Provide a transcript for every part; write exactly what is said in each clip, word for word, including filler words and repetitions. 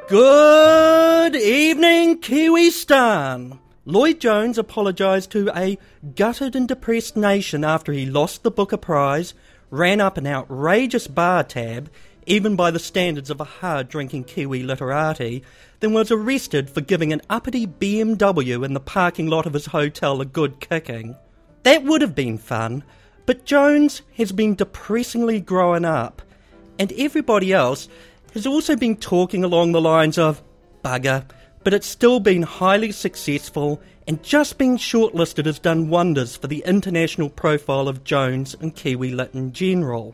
Good evening, Kiwistan. Lloyd Jones apologised to a gutted and depressed nation after he lost the Booker Prize, ran up an outrageous bar tab, even by the standards of a hard-drinking Kiwi literati, then was arrested for giving an uppity B M W in the parking lot of his hotel a good kicking. That would have been fun, but Jones has been depressingly growing up, and everybody else has also been talking along the lines of bugger, but it's still been highly successful, and just being shortlisted has done wonders for the international profile of Jones and Kiwi lit in general.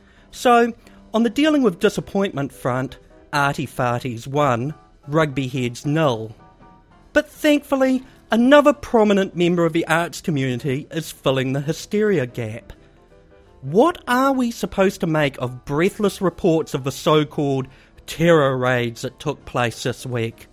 So, on the dealing with disappointment front, arty farties won, rugby heads nil. But thankfully, another prominent member of the arts community is filling the hysteria gap. What are we supposed to make of breathless reports of the so-called terror raids that took place this week?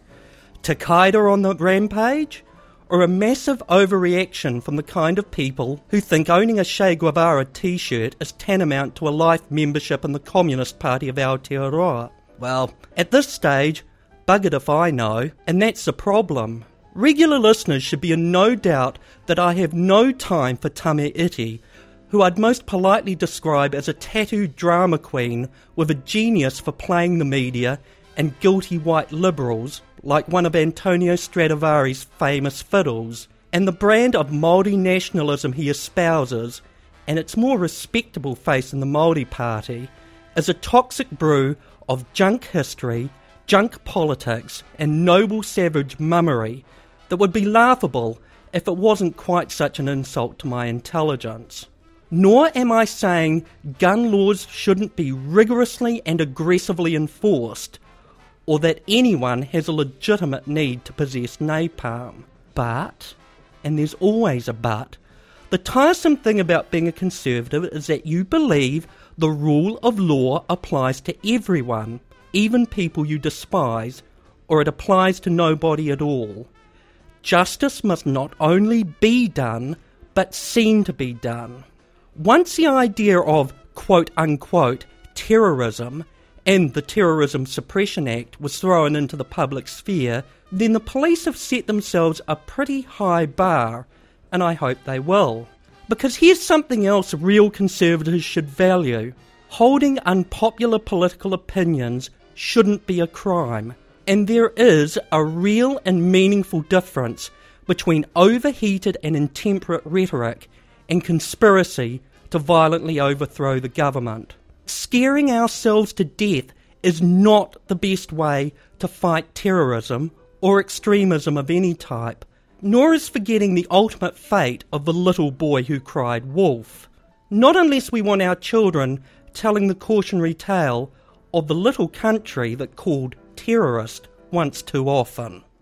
Takeda on the rampage? Or a massive overreaction from the kind of people who think owning a Che Guevara t-shirt is tantamount to a life membership in the Communist Party of Aotearoa? Well, at this stage, buggered if I know, and that's the problem. Regular listeners should be in no doubt that I have no time for Tame Iti, who I'd most politely describe as a tattooed drama queen with a genius for playing the media and guilty white liberals, like one of Antonio Stradivari's famous fiddles, and the brand of Māori nationalism he espouses, and its more respectable face in the Māori Party, is a toxic brew of junk history, junk politics, and noble savage mummery that would be laughable if it wasn't quite such an insult to my intelligence. Nor am I saying gun laws shouldn't be rigorously and aggressively enforced, or that anyone has a legitimate need to possess napalm. But, and there's always a but, the tiresome thing about being a conservative is that you believe the rule of law applies to everyone, even people you despise, or it applies to nobody at all. Justice must not only be done, but seem to be done. Once the idea of quote-unquote terrorism and the Terrorism Suppression Act was thrown into the public sphere, then the police have set themselves a pretty high bar, and I hope they will. Because here's something else real conservatives should value. Holding unpopular political opinions shouldn't be a crime, and there is a real and meaningful difference between overheated and intemperate rhetoric and conspiracy to violently overthrow the government. Scaring ourselves to death is not the best way to fight terrorism or extremism of any type, nor is forgetting the ultimate fate of the little boy who cried wolf. Not unless we want our children telling the cautionary tale of the little country that called terrorist once too often.